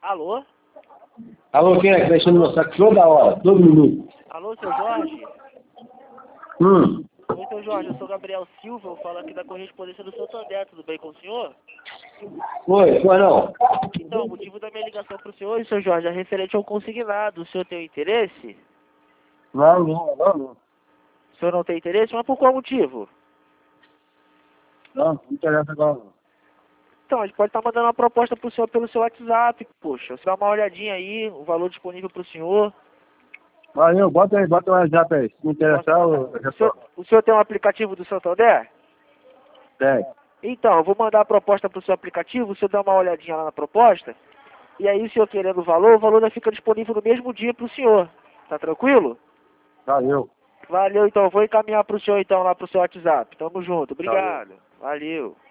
Alô? Alô, quem é que tá enchendo meu saco toda hora, todo minuto? Alô, seu Jorge? Hum. Oi, seu Jorge, eu sou Gabriel Silva, eu falo aqui da correspondência do Santander, tudo bem com o senhor? Oi, foi não? Então, o motivo da minha ligação para o senhor, seu Jorge, é referente ao consignado. O senhor tem interesse? Não. O senhor não tem interesse? Mas por qual motivo? Não interessa agora não. Então, a gente pode estar mandando uma proposta para o senhor pelo seu WhatsApp, poxa. Você dá uma olhadinha aí, o valor disponível para o senhor. Valeu, bota o WhatsApp aí. Se me interessar, eu retorno. O senhor tem um aplicativo do Santander? Tem. Então, eu vou mandar a proposta para o seu aplicativo, o senhor dá uma olhadinha lá na proposta, e aí o senhor querendo o valor já fica disponível no mesmo dia para o senhor. Tá tranquilo? Valeu. Valeu, então. Eu vou encaminhar para o senhor, então, lá para o seu WhatsApp. Tamo junto. Obrigado. Valeu.